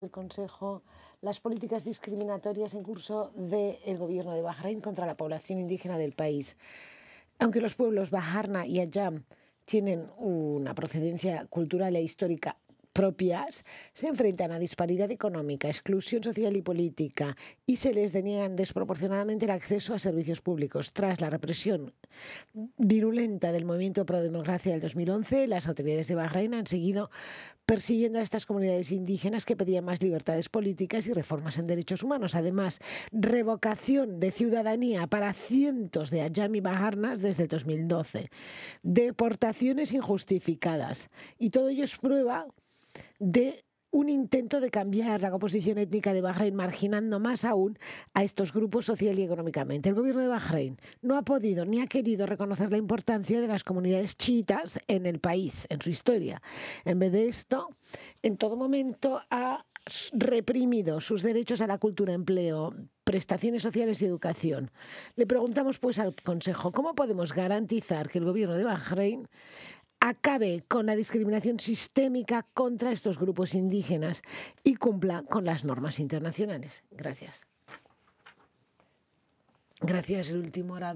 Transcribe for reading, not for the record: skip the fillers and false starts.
el Consejo las políticas discriminatorias en curso del gobierno de Bahrein contra la población indígena del país. Aunque los pueblos Baharna y Ayam tienen una procedencia cultural e histórica propias, se enfrentan a disparidad económica, exclusión social y política, y se les deniegan desproporcionadamente el acceso a servicios públicos. Tras la represión virulenta del movimiento pro democracia del 2011, las autoridades de Bahrein han seguido persiguiendo a estas comunidades indígenas que pedían más libertades políticas y reformas en derechos humanos. Además, revocación de ciudadanía para cientos de Ayam y Baharnas desde el 2012, deportaciones injustificadas, y todo ello es prueba de un intento de cambiar la composición étnica de Bahrein, marginando más aún a estos grupos social y económicamente. El gobierno de Bahrein no ha podido ni ha querido reconocer la importancia de las comunidades chiitas en el país, en su historia. En vez de esto, en todo momento ha reprimido sus derechos a la cultura, empleo, prestaciones sociales y educación. Le preguntamos pues al Consejo, ¿cómo podemos garantizar que el gobierno de Bahrein acabe con la discriminación sistémica contra estos grupos indígenas y cumpla con las normas internacionales? Gracias. Gracias, el último orador.